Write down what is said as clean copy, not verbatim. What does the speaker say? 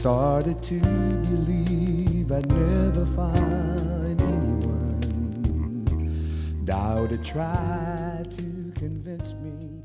started to believe I'd never find anyone. Doubt it tried to convince me